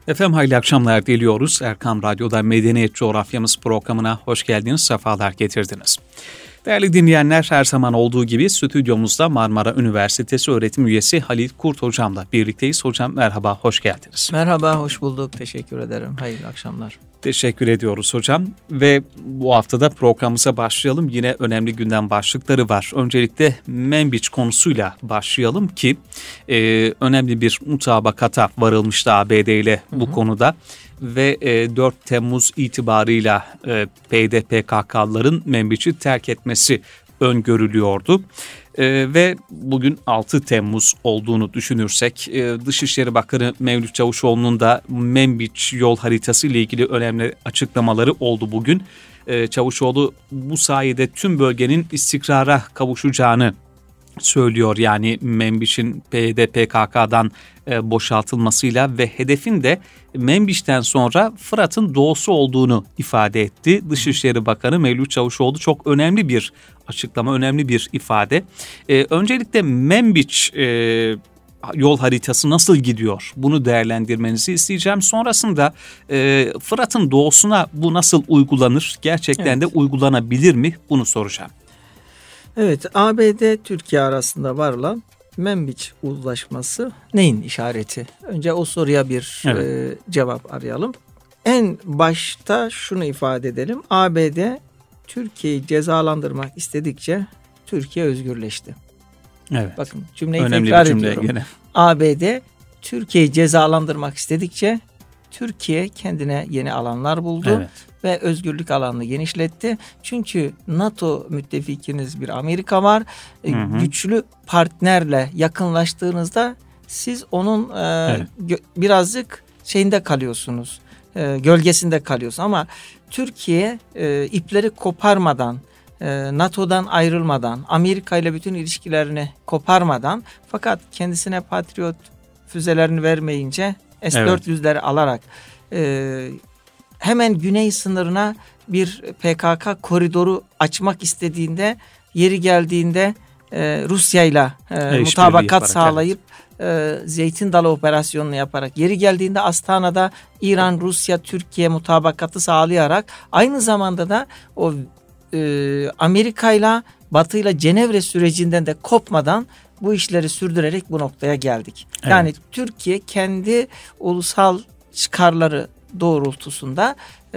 Efendim hayırlı akşamlar diliyoruz. Erkam Radyo'da Medeniyet Coğrafyamız programına hoş geldiniz, sefalar getirdiniz. Değerli dinleyenler, her zaman olduğu gibi stüdyomuzda Marmara Üniversitesi öğretim üyesi Halil Kurt hocamla birlikteyiz. Hocam merhaba, hoş geldiniz. Merhaba, hoş bulduk. Teşekkür ederim. Hayırlı akşamlar. Teşekkür ediyoruz hocam ve bu haftada programımıza başlayalım. Yine önemli gündem başlıkları var. Öncelikle Manbij konusuyla başlayalım ki önemli bir mutabakata varılmıştı ABD ile bu konuda. Ve 4 Temmuz itibarıyla PYD-PKK'lıların Manbij'i terk etmesi öngörülüyordu. Ve bugün 6 Temmuz olduğunu düşünürsek Dışişleri Bakanı Mevlüt Çavuşoğlu'nun da Manbij yol haritası ile ilgili önemli açıklamaları oldu bugün. Çavuşoğlu bu sayede tüm bölgenin istikrara kavuşacağını söylüyor. Yani Manbij'in PYD-PKK'dan boşaltılmasıyla ve hedefin de Manbij'ten sonra Fırat'ın doğusu olduğunu ifade etti. Dışişleri Bakanı Mevlüt Çavuşoğlu çok önemli bir açıklama, önemli bir ifade. Öncelikle Manbij yol haritası nasıl gidiyor? Bunu değerlendirmenizi isteyeceğim. Sonrasında Fırat'ın doğusuna bu nasıl uygulanır? Gerçekten de uygulanabilir mi? Bunu soracağım. Evet, ABD-Türkiye arasında varılan Manbij uzlaşması neyin işareti? Önce o soruya bir cevap arayalım. En başta şunu ifade edelim. ABD Türkiye'yi cezalandırmak istedikçe Türkiye özgürleşti. Evet. Bakın cümleyi önemli tekrar bir cümle ediyorum. Gene. ABD Türkiye'yi cezalandırmak istedikçe Türkiye kendine yeni alanlar buldu. Evet. Ve özgürlük alanını genişletti. Çünkü NATO müttefikiniz bir Amerika var. Güçlü partnerle yakınlaştığınızda siz onun birazcık şeyinde kalıyorsunuz. Gölgesinde kalıyorsunuz. Ama Türkiye ipleri koparmadan, NATO'dan ayrılmadan, Amerika ile bütün ilişkilerini koparmadan fakat kendisine Patriot füzelerini vermeyince S-400'leri alarak hemen güney sınırına bir PKK koridoru açmak istediğinde yeri geldiğinde Rusya ile mutabakat sağlayıp Zeytin Dalı operasyonunu yaparak yeri geldiğinde Astana'da İran, Rusya, Türkiye mutabakatı sağlayarak aynı zamanda da o Amerika ile Batı ile Cenevre sürecinden de kopmadan bu işleri sürdürerek bu noktaya geldik. Evet. Yani Türkiye kendi ulusal çıkarları doğrultusunda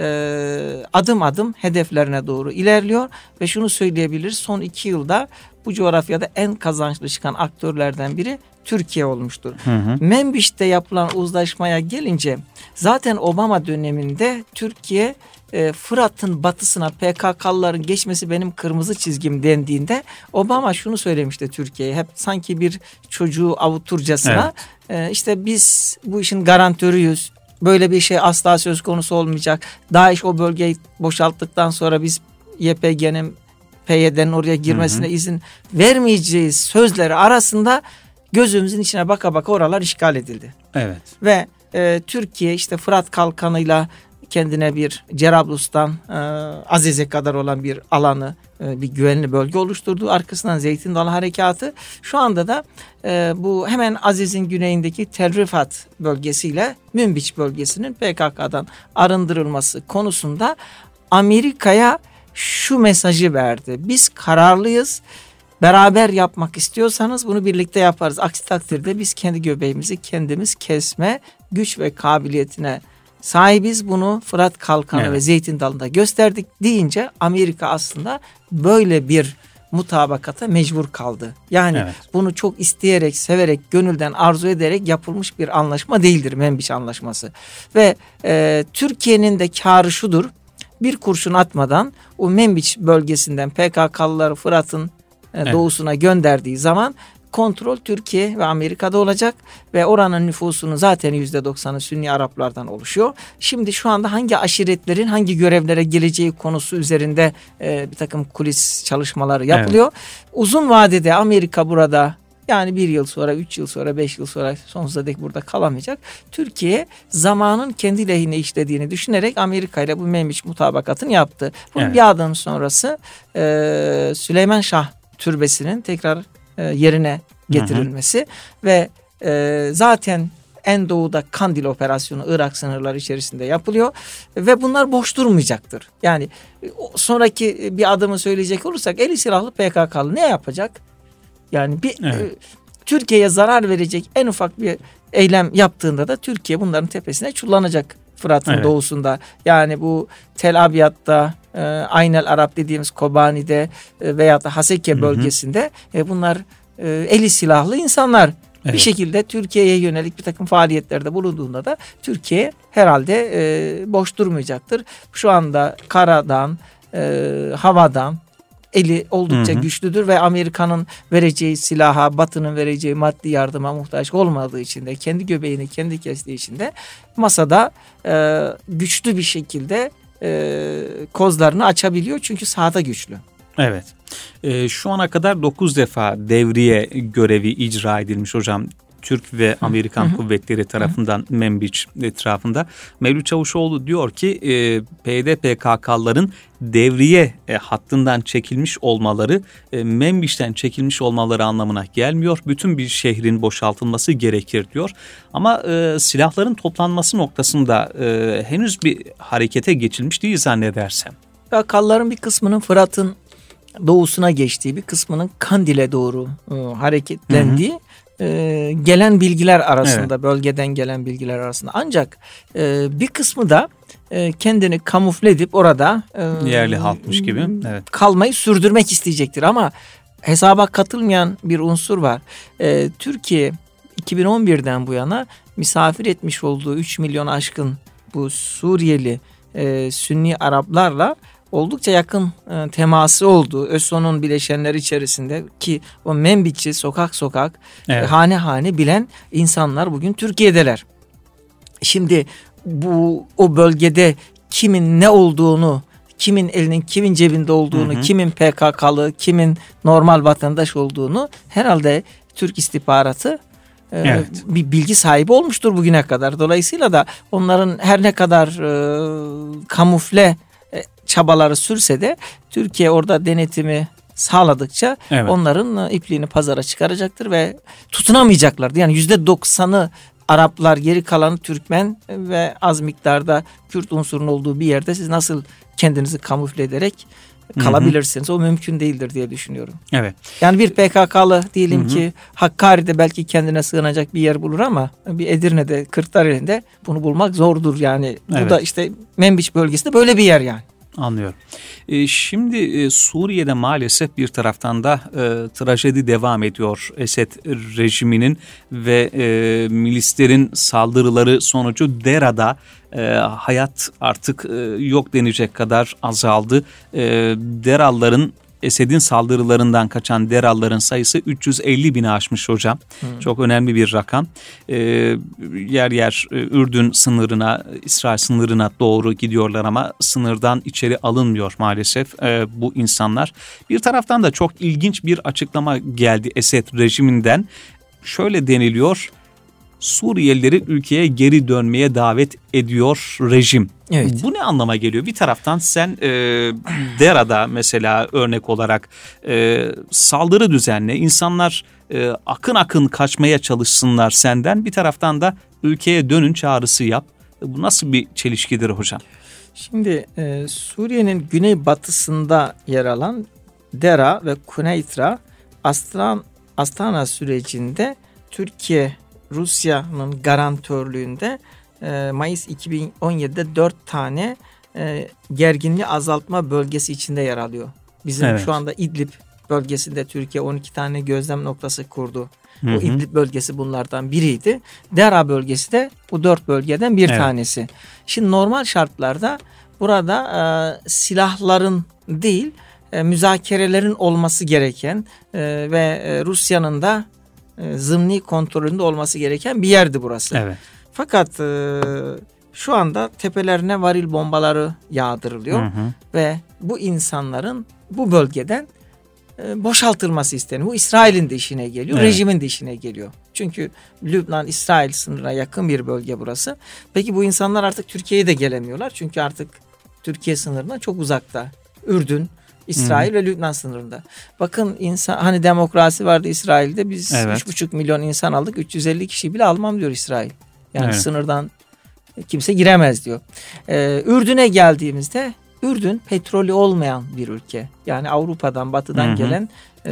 adım adım hedeflerine doğru ilerliyor ve şunu söyleyebiliriz, son 2 yılda bu coğrafyada en kazançlı çıkan aktörlerden biri Türkiye olmuştur. Manbij'te yapılan uzlaşmaya gelince zaten Obama döneminde Türkiye Fırat'ın batısına PKK'lıların geçmesi benim kırmızı çizgim dendiğinde Obama şunu söylemişti Türkiye'ye, hep sanki bir çocuğu avuturcasına, işte biz bu işin garantörüyüz. Böyle bir şey asla söz konusu olmayacak. DAEŞ o bölgeyi boşalttıktan sonra biz YPG'nin, PYD'nin oraya girmesine izin vermeyeceğiz sözleri arasında gözümüzün içine baka baka oralar işgal edildi. Evet. Ve Türkiye işte Fırat Kalkanı'yla kendine bir Cerablus'tan Aziz'e kadar olan bir alanı, bir güvenli bölge oluşturdu. Arkasından Zeytin Dalı Harekatı. Şu anda da bu hemen Aziz'in güneyindeki Tel Rifat bölgesiyle Manbij bölgesinin PKK'dan arındırılması konusunda Amerika'ya şu mesajı verdi: biz kararlıyız. Beraber yapmak istiyorsanız bunu birlikte yaparız. Aksi takdirde biz kendi göbeğimizi kendimiz kesme güç ve kabiliyetine sahibiz. Bunu Fırat Kalkanı ve Zeytin Dalı'nda gösterdik deyince Amerika aslında böyle bir mutabakata mecbur kaldı. Yani bunu çok isteyerek, severek, gönülden arzu ederek yapılmış bir anlaşma değildir Manbij anlaşması. Ve Türkiye'nin de kârı şudur: bir kurşun atmadan o Manbij bölgesinden PKK'lıları Fırat'ın doğusuna gönderdiği zaman kontrol Türkiye ve Amerika'da olacak ve oranın nüfusunun zaten %90'ı Sünni Araplardan oluşuyor. Şimdi şu anda hangi aşiretlerin hangi görevlere geleceği konusu üzerinde bir takım kulis çalışmaları yapılıyor. Uzun vadede Amerika burada, yani 1 yıl sonra, 3 yıl sonra, 5 yıl sonra sonsuza dek burada kalamayacak. Türkiye zamanın kendi lehine işlediğini düşünerek Amerika ile bu Manbij mutabakatını yaptı. Bunun bir adım sonrası Süleyman Şah Türbesi'nin tekrar yerine getirilmesi ve zaten en doğuda Kandil operasyonu Irak sınırları içerisinde yapılıyor ve bunlar boş durmayacaktır. Yani sonraki bir adımı söyleyecek olursak eli silahlı PKK'lı ne yapacak? Yani Türkiye'ye zarar verecek en ufak bir eylem yaptığında da Türkiye bunların tepesine çullanacak Fırat'ın doğusunda. Yani bu Tel Abyad'da, Aynel Arap dediğimiz Kobani'de veya da Haseke bölgesinde bunlar eli silahlı insanlar. Bir şekilde Türkiye'ye yönelik bir takım faaliyetlerde bulunduğunda da Türkiye herhalde boş durmayacaktır. Şu anda karadan, havadan eli oldukça güçlüdür ve Amerika'nın vereceği silaha, Batı'nın vereceği maddi yardıma muhtaç olmadığı için de kendi göbeğini kendi kestiği için de masada güçlü bir şekilde kozlarını açabiliyor çünkü sahada güçlü. Evet. Şu ana kadar 9 defa devriye görevi icra edilmiş hocam. Türk ve Amerikan kuvvetleri tarafından Menbiç etrafında. Mevlüt Çavuşoğlu diyor ki PKK'ların devriye hattından çekilmiş olmaları Menbiç'ten çekilmiş olmaları anlamına gelmiyor. Bütün bir şehrin boşaltılması gerekir diyor. Ama silahların toplanması noktasında henüz bir harekete geçilmiş değil zannedersem. PKK'ların bir kısmının Fırat'ın doğusuna geçtiği, bir kısmının Kandil'e doğru hareketlendiği gelen bilgiler arasında, bölgeden gelen bilgiler arasında. Ancak bir kısmı da kendini kamufle edip orada yerli halkmış gibi kalmayı sürdürmek isteyecektir. Ama hesaba katılmayan bir unsur var. Türkiye 2011'den bu yana misafir etmiş olduğu 3 milyon aşkın bu Suriyeli Sünni Araplarla oldukça yakın teması olduğu ÖSO'nun bileşenleri içerisinde ki o Menbiç'i sokak sokak hane hane bilen insanlar bugün Türkiye'deler. Şimdi o bölgede kimin ne olduğunu, kimin elinin kimin cebinde olduğunu, kimin PKK'lı, kimin normal vatandaş olduğunu herhalde Türk istihbaratı bir bilgi sahibi olmuştur bugüne kadar. Dolayısıyla da onların her ne kadar kamufle çabaları sürse de Türkiye orada denetimi sağladıkça onların ipliğini pazara çıkaracaktır ve tutunamayacaklardı. Yani %90'ı Araplar, geri kalanı Türkmen ve az miktarda Kürt unsurunun olduğu bir yerde siz nasıl kendinizi kamufle ederek kalabilirsiniz? O mümkün değildir diye düşünüyorum. Evet. Yani bir PKK'lı diyelim ki Hakkari'de belki kendine sığınacak bir yer bulur ama bir Edirne'de, Kırklareli'nde bunu bulmak zordur yani. Bu da işte Menbiç bölgesinde böyle bir yer yani. Anlıyorum. Şimdi Suriye'de maalesef bir taraftan da trajedi devam ediyor. Esed rejiminin ve milislerin saldırıları sonucu Dera'da hayat artık yok denecek kadar azaldı. Deralıların Esed'in saldırılarından kaçan Deralların sayısı 350 bini aşmış hocam. Çok önemli bir rakam. Yer yer Ürdün sınırına, İsrail sınırına doğru gidiyorlar ama sınırdan içeri alınmıyor maalesef bu insanlar. Bir taraftan da çok ilginç bir açıklama geldi Esed rejiminden. Şöyle deniliyor: Suriyelileri ülkeye geri dönmeye davet ediyor rejim. Evet. Bu ne anlama geliyor? Bir taraftan sen Dera'da mesela örnek olarak saldırı düzenle, insanlar akın akın kaçmaya çalışsınlar senden. Bir taraftan da ülkeye dönün çağrısı yap. Bu nasıl bir çelişkidir hocam? Şimdi Suriye'nin güneybatısında yer alan Dera ve Kuneytra Astana sürecinde Türkiye Rusya'nın garantörlüğünde Mayıs 2017'de 4 tane gerginliği azaltma bölgesi içinde yer alıyor. Bizim şu anda İdlib bölgesinde Türkiye 12 tane gözlem noktası kurdu. O İdlib bölgesi bunlardan biriydi. Dera bölgesi de bu 4 bölgeden bir tanesi. Şimdi normal şartlarda burada silahların değil müzakerelerin olması gereken ve Rusya'nın da zımni kontrolünde olması gereken bir yerdi burası. Evet. Fakat şu anda tepelerine varil bombaları yağdırılıyor ve bu insanların bu bölgeden boşaltılması isteniyor. Bu İsrail'in de işine geliyor, rejimin de işine geliyor. Çünkü Lübnan-İsrail sınırına yakın bir bölge burası. Peki bu insanlar artık Türkiye'ye de gelemiyorlar. Çünkü artık Türkiye sınırından çok uzakta. Ürdün, İsrail ve Lübnan sınırında. Bakın hani demokrasi vardı İsrail'de. Biz 3,5 milyon insan aldık. 350 kişi bile almam diyor İsrail. Yani evet. sınırdan kimse giremez diyor. Ürdün'e geldiğimizde Ürdün petrolü olmayan bir ülke. Yani Avrupa'dan, Batı'dan gelen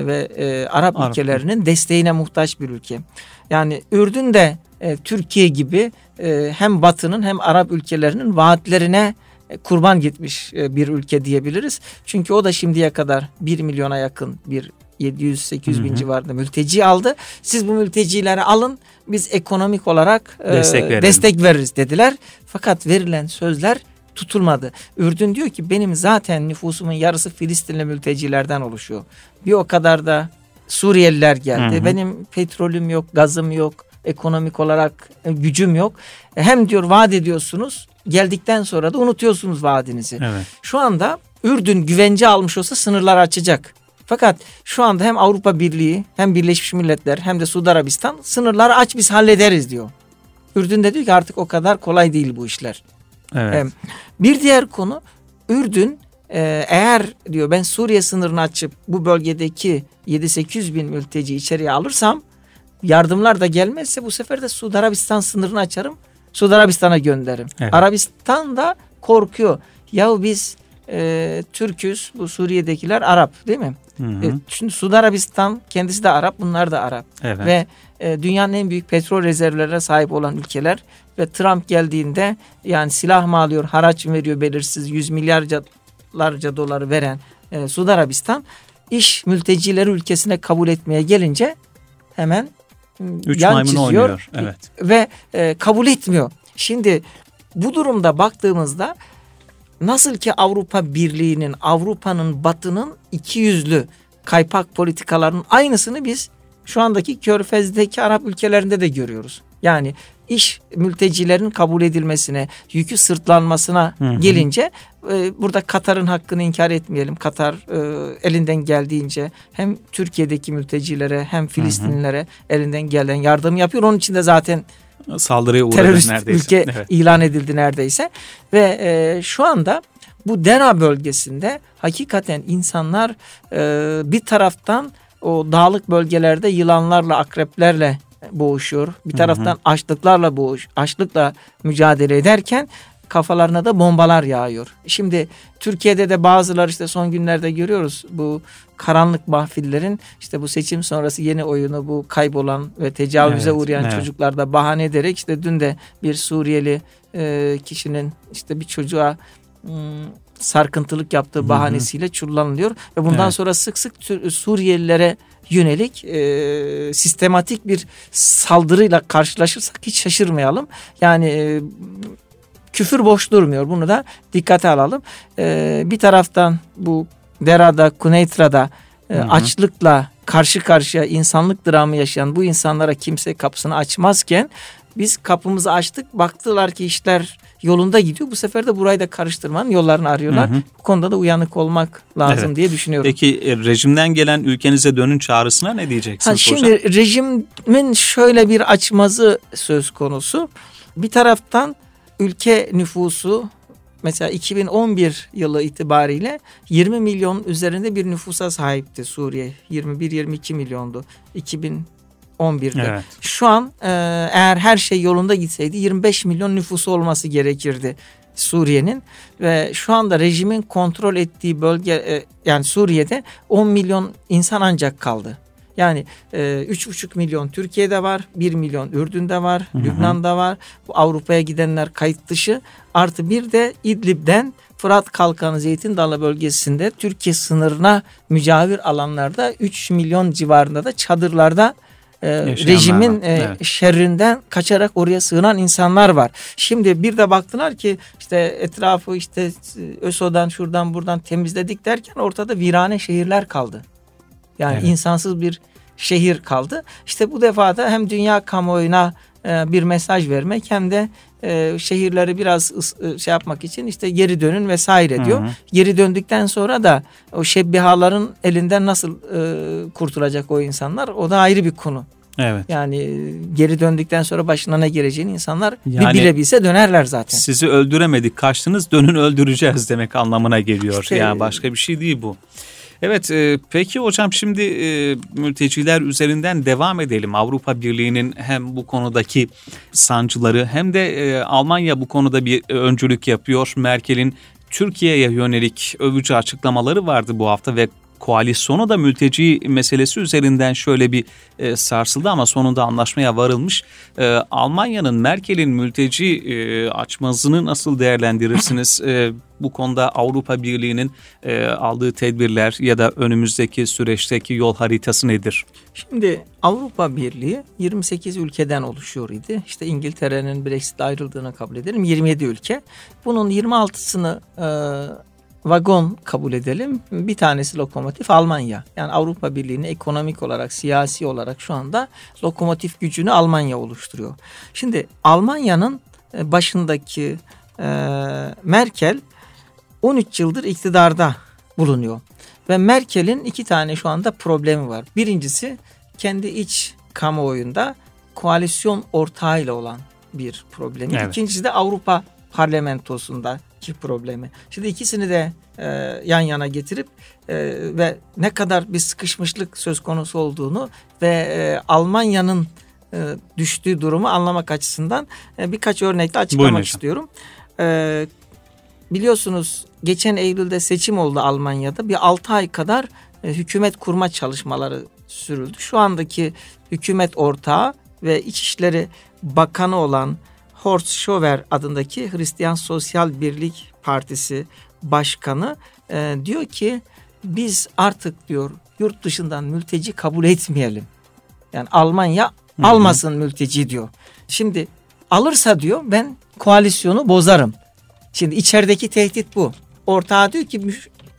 ve Arap ülkelerinin desteğine muhtaç bir ülke. Yani Ürdün de Türkiye gibi hem Batı'nın hem Arap ülkelerinin vaatlerine kurban gitmiş bir ülke diyebiliriz. Çünkü o da şimdiye kadar 1 milyona yakın bir 700-800 bin civarında mülteci aldı. Siz bu mültecileri alın, biz ekonomik olarak destek veririz dediler. Fakat verilen sözler tutulmadı. Ürdün diyor ki benim zaten nüfusumun yarısı Filistinli mültecilerden oluşuyor. Bir o kadar da Suriyeliler geldi. Benim petrolüm yok, gazım yok, ekonomik olarak gücüm yok. Hem diyor vaat ediyorsunuz, geldikten sonra da unutuyorsunuz vaadinizi. Evet. Şu anda Ürdün güvence almış olsa sınırlar açacak. Fakat şu anda hem Avrupa Birliği hem Birleşmiş Milletler hem de Suudi Arabistan sınırları aç biz hallederiz diyor. Ürdün de diyor ki artık o kadar kolay değil bu işler. Evet. Bir diğer konu Ürdün eğer diyor ben Suriye sınırını açıp bu bölgedeki 7-800 bin mülteci içeriye alırsam yardımlar da gelmezse bu sefer de Suudi Arabistan sınırını açarım. Suudi Arabistan'a gönderirim. Evet. Arabistan da korkuyor. Yahu biz Türk'üz, bu Suriye'dekiler Arap değil mi? Şimdi Suudi Arabistan kendisi de Arap, bunlar da Arap. Evet. Ve dünyanın en büyük petrol rezervlerine sahip olan ülkeler ve Trump geldiğinde yani silah mı alıyor, haraç mı veriyor belirsiz 100 milyarlarca doları veren Suudi Arabistan iş mültecileri ülkesine kabul etmeye gelince hemen yan çiziyor ve kabul etmiyor. Şimdi bu durumda baktığımızda nasıl ki Avrupa Birliği'nin, Avrupa'nın, Batı'nın ikiyüzlü kaypak politikalarının aynısını biz şu andaki Körfez'deki Arap ülkelerinde de görüyoruz. Yani iş mültecilerin kabul edilmesine, yükü sırtlanmasına gelince burada Katar'ın hakkını inkar etmeyelim. Katar elinden geldiğince hem Türkiye'deki mültecilere hem Filistinlilere elinden gelen yardım yapıyor. Onun için de zaten saldırıya uğradı terörist neredeyse. ülke ilan edildi neredeyse. Ve şu anda bu Dera bölgesinde hakikaten insanlar bir taraftan o dağlık bölgelerde yılanlarla, akreplerle boğuşuyor. Bir taraftan açlıkla mücadele ederken kafalarına da bombalar yağıyor. Şimdi Türkiye'de de bazıları işte son günlerde görüyoruz bu karanlık mahfillerin işte bu seçim sonrası yeni oyunu bu kaybolan ve tecavüze uğrayan çocuklarda bahane ederek işte dün de bir Suriyeli kişinin işte bir çocuğa sarkıntılık yaptığı bahanesiyle çullanılıyor ve bundan sonra sık sık Suriyelilere yönelik sistematik bir saldırıyla karşılaşırsak hiç şaşırmayalım. Yani küfür boş durmuyor. Bunu da dikkate alalım. Bir taraftan bu Dera'da, Kuneytra'da açlıkla karşı karşıya insanlık dramı yaşayan bu insanlara kimse kapısını açmazken biz kapımızı açtık. Baktılar ki işler yolunda gidiyor. Bu sefer de burayı da karıştırmanın yollarını arıyorlar. Bu konuda da uyanık olmak lazım diye düşünüyorum. Peki rejimden gelen ülkenize dönün çağrısına ne diyeceksiniz hocam? Şimdi rejimin şöyle bir açmazı söz konusu. Bir taraftan ülke nüfusu mesela 2011 yılı itibariyle 20 milyon üzerinde bir nüfusa sahipti Suriye. 21-22 milyondu 2011'de. Evet. Şu an eğer her şey yolunda gitseydi 25 milyon nüfusu olması gerekirdi Suriye'nin. Ve şu anda rejimin kontrol ettiği bölge yani Suriye'de 10 milyon insan ancak kaldı. Yani 3,5 milyon Türkiye'de var, 1 milyon Ürdün'de var, Lübnan'da var. Bu Avrupa'ya gidenler kayıt dışı. Artı bir de İdlib'den Fırat Kalkanı Zeytin Dalı bölgesinde Türkiye sınırına mücavir alanlarda 3 milyon civarında da çadırlarda rejimin şerrinden kaçarak oraya sığınan insanlar var. Şimdi bir de baktılar ki işte etrafı işte ÖSO'dan şuradan buradan temizledik derken ortada virane şehirler kaldı. Yani insansız bir şehir kaldı. İşte bu defa da hem dünya kamuoyuna bir mesaj vermek hem de şehirleri biraz şey yapmak için işte geri dönün vesaire diyor. Geri döndükten sonra da o şebbihaların elinden nasıl kurtulacak o insanlar o da ayrı bir konu. Evet. Yani geri döndükten sonra başına ne geleceğini insanlar bir bilebilse dönerler zaten. Sizi öldüremedik, kaçtınız, dönün öldüreceğiz demek anlamına geliyor. İşte, yani başka bir şey değil bu. Evet, peki hocam şimdi mülteciler üzerinden devam edelim. Avrupa Birliği'nin hem bu konudaki sancıları hem de Almanya bu konuda bir öncülük yapıyor. Merkel'in Türkiye'ye yönelik övücü açıklamaları vardı bu hafta ve koalisyonu da mülteci meselesi üzerinden şöyle bir sarsıldı ama sonunda anlaşmaya varılmış. Almanya'nın, Merkel'in mülteci açmazını nasıl değerlendirirsiniz? Bu konuda Avrupa Birliği'nin aldığı tedbirler ya da önümüzdeki süreçteki yol haritası nedir? Şimdi Avrupa Birliği 28 ülkeden oluşuyor idi. İşte İngiltere'nin Brexit'le ayrıldığını kabul edelim. 27 ülke. Bunun 26'sını vagon kabul edelim. Bir tanesi lokomotif Almanya. Yani Avrupa Birliği'nin ekonomik olarak, siyasi olarak şu anda lokomotif gücünü Almanya oluşturuyor. Şimdi Almanya'nın başındaki Merkel 13 yıldır iktidarda bulunuyor. Ve Merkel'in 2 tane şu anda problemi var. Birincisi kendi iç kamuoyunda koalisyon ortağıyla olan bir problemi. Evet. İkincisi de Avrupa Parlamentosu'ndaki problemi. Şimdi ikisini de yan yana getirip ve ne kadar bir sıkışmışlık söz konusu olduğunu ve Almanya'nın düştüğü durumu anlamak açısından birkaç örnekle açıklamak istiyorum. Biliyorsunuz geçen Eylül'de seçim oldu Almanya'da. Bir 6 ay kadar hükümet kurma çalışmaları sürüldü. Şu andaki hükümet ortağı ve İçişleri Bakanı olan Horst Schower adındaki Hristiyan Sosyal Birlik Partisi Başkanı diyor ki biz artık diyor yurt dışından mülteci kabul etmeyelim. Yani Almanya almasın mülteci diyor. Şimdi alırsa diyor ben koalisyonu bozarım. Şimdi içerideki tehdit bu. Ortağı diyor ki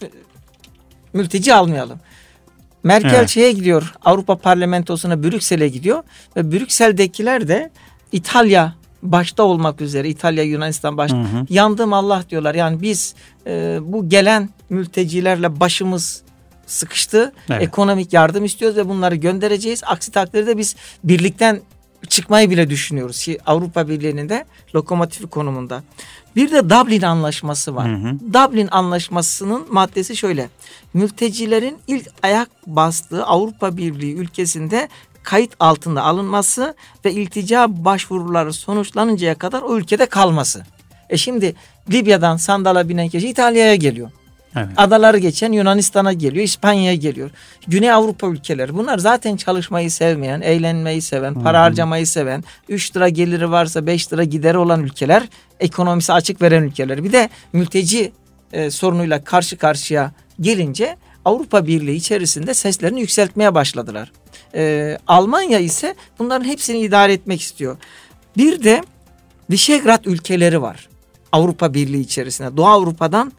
mülteci almayalım. Merkel şeye gidiyor, Avrupa Parlamentosu'na, Brüksel'e gidiyor ve Brüksel'dekiler de İtalya başta olmak üzere, İtalya, Yunanistan başta yandım Allah diyorlar. Yani biz bu gelen mültecilerle başımız sıkıştı. Evet. Ekonomik yardım istiyoruz ve bunları göndereceğiz. Aksi takdirde biz birlikten çıkmayı bile düşünüyoruz. Avrupa Birliği'nin de lokomotifi konumunda. Bir de Dublin Anlaşması var. Dublin Anlaşması'nın maddesi şöyle. Mültecilerin ilk ayak bastığı Avrupa Birliği ülkesinde kayıt altında alınması ve iltica başvuruları sonuçlanıncaya kadar o ülkede kalması. Şimdi Libya'dan sandala binen kişi İtalya'ya geliyor. Evet. Adaları geçen Yunanistan'a geliyor, İspanya'ya geliyor. Güney Avrupa ülkeleri bunlar zaten çalışmayı sevmeyen, eğlenmeyi seven, para harcamayı seven, 3 lira geliri varsa 5 lira gideri olan ülkeler, ekonomisi açık veren ülkeler. Bir de mülteci sorunuyla karşı karşıya gelince Avrupa Birliği içerisinde seslerini yükseltmeye başladılar. Almanya ise bunların hepsini idare etmek istiyor. Bir de Visegrad ülkeleri var Avrupa Birliği içerisinde. Doğu Avrupa'dan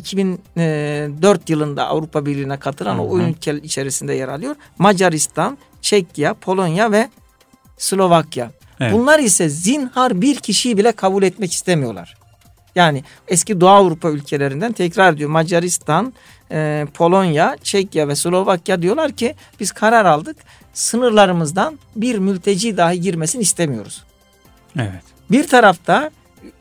2004 yılında Avrupa Birliği'ne katılan o ülke içerisinde yer alıyor. Macaristan, Çekya, Polonya ve Slovakya. Evet. Bunlar ise zinhar bir kişiyi bile kabul etmek istemiyorlar. Yani eski Doğu Avrupa ülkelerinden tekrar diyor Macaristan, Polonya, Çekya ve Slovakya diyorlar ki biz karar aldık. Sınırlarımızdan bir mülteci dahi girmesini istemiyoruz. Evet. Bir tarafta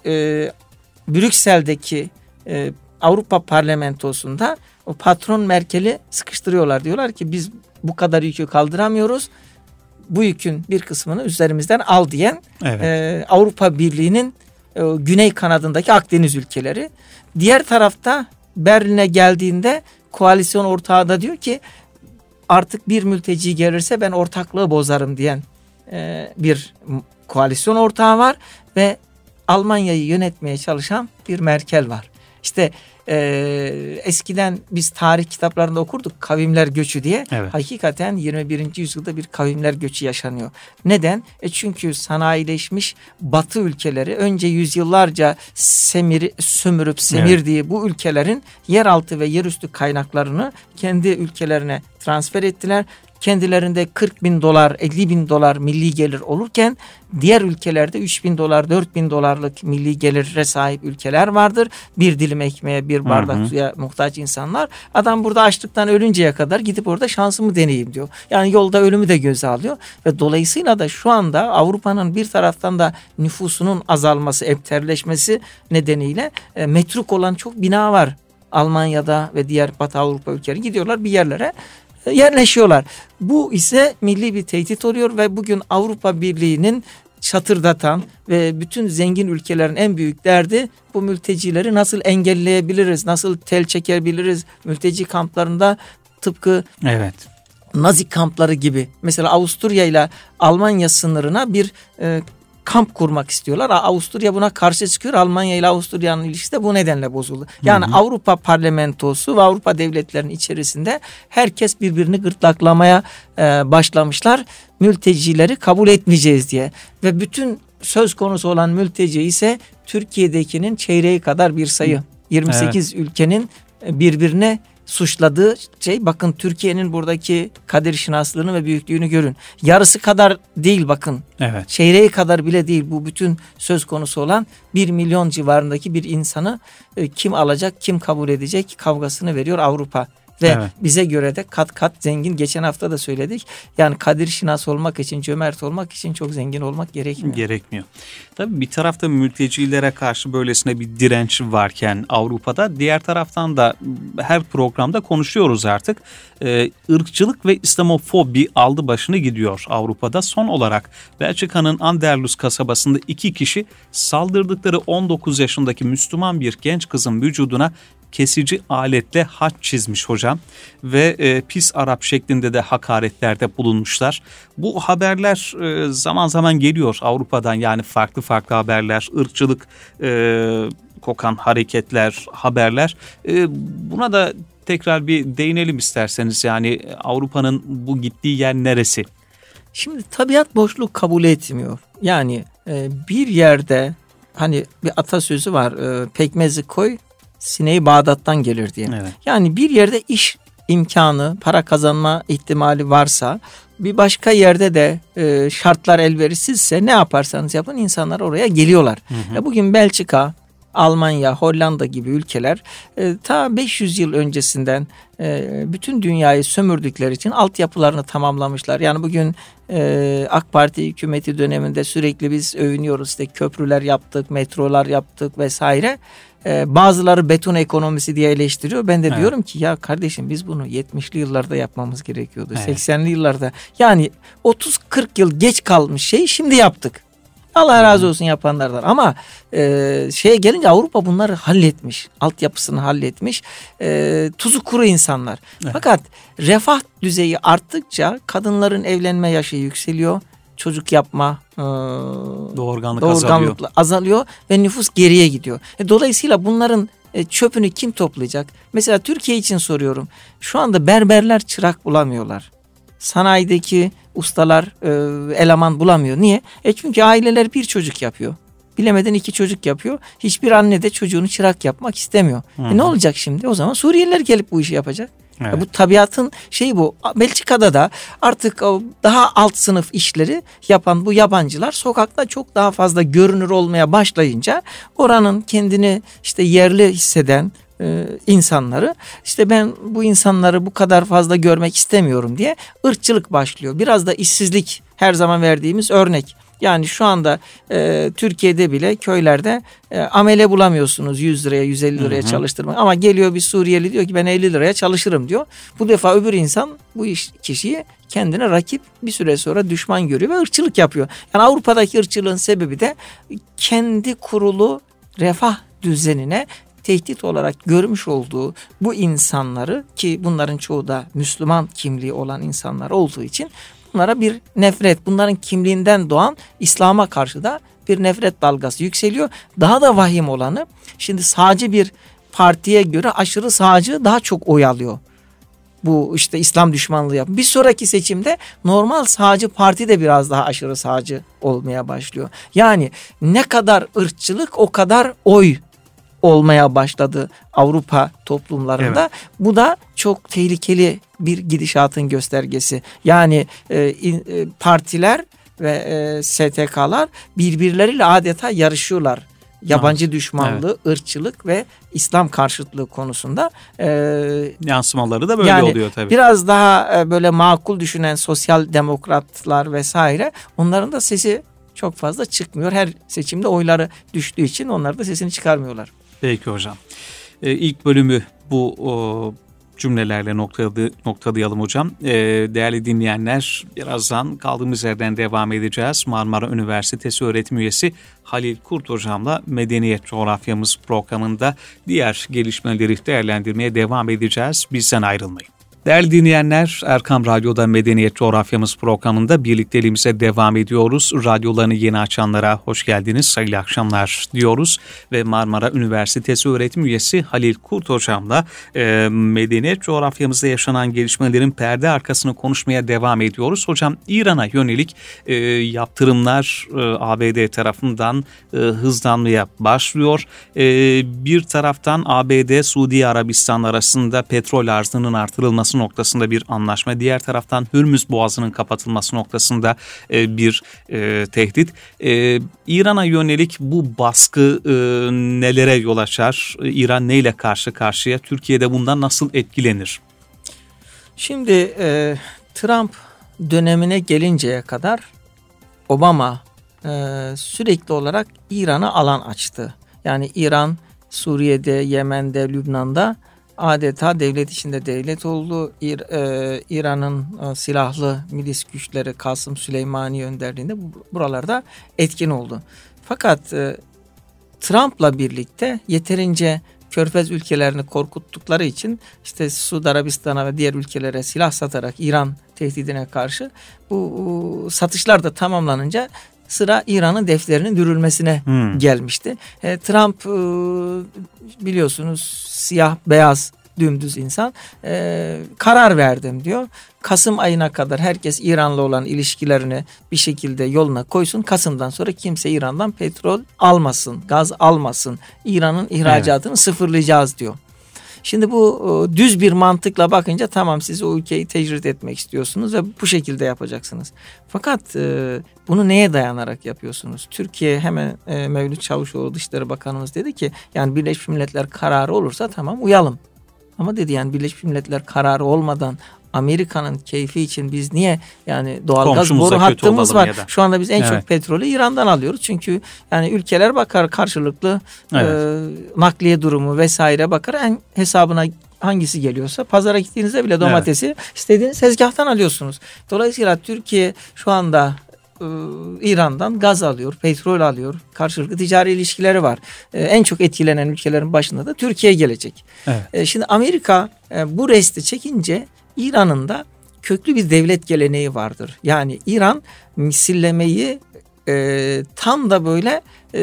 Brüksel'deki Avrupa Parlamentosu'nda o patron Merkel'i sıkıştırıyorlar. Diyorlar ki biz bu kadar yükü kaldıramıyoruz. Bu yükün bir kısmını üzerimizden al diyen Avrupa Birliği'nin güney kanadındaki Akdeniz ülkeleri. Diğer tarafta Berlin'e geldiğinde koalisyon ortağı da diyor ki artık bir mülteci gelirse ben ortaklığı bozarım diyen bir koalisyon ortağı var ve Almanya'yı yönetmeye çalışan bir Merkel var. İşte eskiden biz tarih kitaplarında okurduk kavimler göçü diye. Evet. Hakikaten 21. yüzyılda bir kavimler göçü yaşanıyor. Neden? Çünkü sanayileşmiş Batı ülkeleri önce yüzyıllarca sömürüp semirdiği bu ülkelerin yeraltı ve yerüstü kaynaklarını kendi ülkelerine transfer ettiler. Kendilerinde 40 bin dolar, 50 bin dolar milli gelir olurken diğer ülkelerde 3 bin dolar, 4 bin dolarlık milli gelire sahip ülkeler vardır. Bir dilim ekmeğe, bir bardak suya muhtaç insanlar. Adam burada açlıktan ölünceye kadar gidip orada şansımı deneyeyim diyor. Yani yolda ölümü de göze alıyor. Ve dolayısıyla da şu anda Avrupa'nın bir taraftan da nüfusunun azalması, ebterleşmesi nedeniyle metruk olan çok bina var Almanya'da ve diğer Batı Avrupa ülkelerine gidiyorlar, bir yerlere yerleşiyorlar. Bu ise milli bir tehdit oluyor ve bugün Avrupa Birliği'nin çatırdatan ve bütün zengin ülkelerin en büyük derdi bu mültecileri nasıl engelleyebiliriz, nasıl tel çekebiliriz. Mülteci kamplarında tıpkı Nazi kampları gibi, mesela Avusturya ile Almanya sınırına bir kamp kurmak istiyorlar. Avusturya buna karşı çıkıyor. Almanya ile Avusturya'nın ilişkisi de bu nedenle bozuldu. Yani Avrupa Parlamentosu ve Avrupa devletlerinin içerisinde herkes birbirini gırtlaklamaya başlamışlar. Mültecileri kabul etmeyeceğiz diye. Ve bütün söz konusu olan mülteci ise Türkiye'dekinin çeyreği kadar bir sayı. 28 ülkenin birbirine suçladığı şey, bakın Türkiye'nin buradaki kader şinaslığını ve büyüklüğünü görün. Yarısı kadar değil bakın. Çeyreği kadar bile değil. Bu bütün söz konusu olan 1 milyon civarındaki bir insanı kim alacak, kim kabul edecek kavgasını veriyor Avrupa. Ve bize göre de kat kat zengin. Geçen hafta da söyledik. Yani kadir şinas olmak için, cömert olmak için çok zengin olmak gerekmiyor. Tabii bir tarafta mültecilere karşı böylesine bir direnç varken Avrupa'da, diğer taraftan da her programda konuşuyoruz artık. Irkçılık ve İslamofobi aldı başını gidiyor Avrupa'da. Son olarak Belçika'nın Anderlecht kasabasında 2 kişi saldırdıkları 19 yaşındaki Müslüman bir genç kızın vücuduna kesici aletle haç çizmiş hocam ve pis Arap şeklinde de hakaretlerde bulunmuşlar. Bu haberler zaman zaman geliyor Avrupa'dan, yani farklı haberler, ırkçılık kokan hareketler, haberler. Buna da tekrar bir değinelim isterseniz, yani Avrupa'nın bu gittiği yer neresi? Şimdi tabiat boşluk kabul etmiyor. Yani bir yerde hani bir atasözü var, pekmezi koy, sineği Bağdat'tan gelir diye. Yani bir yerde iş imkanı, para kazanma ihtimali varsa, bir başka yerde de şartlar elverişsizse ne yaparsanız yapın insanlar oraya geliyorlar. Bugün Belçika, Almanya, Hollanda gibi ülkeler ta 500 yıl öncesinden bütün dünyayı sömürdükleri için altyapılarını tamamlamışlar. Yani bugün AK Parti hükümeti döneminde sürekli biz övünüyoruz, işte köprüler yaptık, metrolar yaptık vesaire. Bazıları beton ekonomisi diye eleştiriyor. Ben de diyorum ki ya kardeşim, biz bunu 70'li yıllarda yapmamız gerekiyordu. 80'li yıllarda. Yani 30-40 yıl geç kalmış şeyi şimdi yaptık. Allah razı olsun yapanlardan. Ama şeye gelince Avrupa bunları halletmiş. Altyapısını halletmiş. Tuzu kuru insanlar. Fakat refah düzeyi arttıkça kadınların evlenme yaşı yükseliyor. Çocuk yapma, doğurganlık azalıyor ve nüfus geriye gidiyor. Dolayısıyla bunların çöpünü kim toplayacak? Mesela Türkiye için soruyorum. Şu anda berberler çırak bulamıyorlar. Sanayideki ustalar eleman bulamıyor. Niye? Çünkü aileler bir çocuk yapıyor. Bilemeden 2 çocuk yapıyor. Hiçbir anne de çocuğunu çırak yapmak istemiyor. Ne olacak şimdi? O zaman Suriyeliler gelip bu işi yapacak. Bu tabiatın şeyi bu. Belçika'da da artık daha alt sınıf işleri yapan bu yabancılar sokakta çok daha fazla görünür olmaya başlayınca oranın kendini işte yerli hisseden insanları, işte ben bu insanları bu kadar fazla görmek istemiyorum diye ırkçılık başlıyor. Biraz da işsizlik her zaman verdiğimiz örnek. Yani şu anda Türkiye'de bile köylerde amele bulamıyorsunuz 100 liraya 150 liraya çalıştırmak. Ama geliyor bir Suriyeli diyor ki ben 50 liraya çalışırım diyor. Bu defa öbür insan bu kişiyi kendine rakip, bir süre sonra düşman görüyor ve ırkçılık yapıyor. Yani Avrupa'daki ırkçılığın sebebi de kendi kurulu refah düzenine tehdit olarak görmüş olduğu bu insanları, ki bunların çoğu da Müslüman kimliği olan insanlar olduğu için bunlara bir nefret, bunların kimliğinden doğan İslam'a karşı da bir nefret dalgası yükseliyor. Daha da vahim olanı, şimdi sağcı bir partiye göre aşırı sağcı daha çok oy alıyor. Bu işte İslam düşmanlığı yapıyor. Bir sonraki seçimde normal sağcı parti de biraz daha aşırı sağcı olmaya başlıyor. Yani ne kadar ırkçılık o kadar oy olmaya başladı Avrupa toplumlarında. Bu da çok tehlikeli bir gidişatın göstergesi. Yani partiler ve STK'lar birbirleriyle adeta yarışıyorlar. Yabancı düşmanlığı, ırkçılık ve İslam karşıtlığı konusunda. Yansımaları da böyle oluyor tabii. Biraz daha böyle makul düşünen sosyal demokratlar vesaire, onların da sesi çok fazla çıkmıyor. Her seçimde oyları düştüğü için onlar da sesini çıkarmıyorlar. Peki hocam. İlk bölümü bu cümlelerle noktalayalım hocam. Değerli dinleyenler, birazdan kaldığımız yerden devam edeceğiz. Marmara Üniversitesi öğretim üyesi Halil Kurt hocamla Medeniyet Coğrafyamız programında diğer gelişmeleri değerlendirmeye devam edeceğiz. Bizden ayrılmayın. Değerli dinleyenler, Erkam Radyo'da Medeniyet Coğrafyamız programında birlikteliğimize devam ediyoruz. Radyolarını yeni açanlara hoş geldiniz, hayırlı akşamlar diyoruz. Ve Marmara Üniversitesi öğretim üyesi Halil Kurt hocamla Medeniyet Coğrafyamızda yaşanan gelişmelerin perde arkasını konuşmaya devam ediyoruz. Hocam, İran'a yönelik yaptırımlar ABD tarafından hızlanmaya başlıyor. Bir taraftan ABD, Suudi Arabistan arasında petrol arzının artırılması noktasında bir anlaşma, diğer taraftan Hürmüz Boğazı'nın kapatılması noktasında bir tehdit. İran'a yönelik bu baskı nelere yol açar? İran neyle karşı karşıya? Türkiye'de bundan nasıl etkilenir? Şimdi Trump dönemine gelinceye kadar Obama sürekli olarak İran'a alan açtı. Yani İran Suriye'de, Yemen'de, Lübnan'da adeta devlet içinde devlet oldu. İran'ın silahlı milis güçleri Kasım Süleymani önderliğinde buralarda etkin oldu. Fakat Trump'la birlikte yeterince Körfez ülkelerini korkuttukları için işte Suudi Arabistan'a ve diğer ülkelere silah satarak İran tehdidine karşı bu satışlar da tamamlanınca sıra İran'ın defterinin dürülmesine gelmişti. Trump biliyorsunuz siyah beyaz dümdüz insan, karar verdim diyor. Kasım ayına kadar herkes İran'la olan ilişkilerini bir şekilde yoluna koysun. Kasım'dan sonra kimse İran'dan petrol almasın, gaz almasın. İran'ın ihracatını sıfırlayacağız diyor. Şimdi bu düz bir mantıkla bakınca tamam, siz o ülkeyi tecrit etmek istiyorsunuz ve bu şekilde yapacaksınız. Fakat bunu neye dayanarak yapıyorsunuz? Türkiye hemen Mevlüt Çavuşoğlu Dışişleri Bakanımız dedi ki yani Birleşmiş Milletler kararı olursa tamam uyalım. Ama dedi yani Birleşmiş Milletler kararı olmadan Amerika'nın keyfi için biz niye yani doğalgaz boru hattımız var. Şu anda biz en çok petrolü İran'dan alıyoruz. Çünkü yani ülkeler bakar karşılıklı nakliye durumu vesaire bakar, en hesabına hangisi geliyorsa pazara gittiğinizde bile domatesi istediğiniz tezgahtan alıyorsunuz. Dolayısıyla Türkiye şu anda İran'dan gaz alıyor, petrol alıyor. Karşılıklı ticari ilişkileri var. En çok etkilenen ülkelerin başında da Türkiye gelecek. Evet. Şimdi Amerika bu resti çekince İran'ın da köklü bir devlet geleneği vardır. Yani İran misillemeyi tam da böyle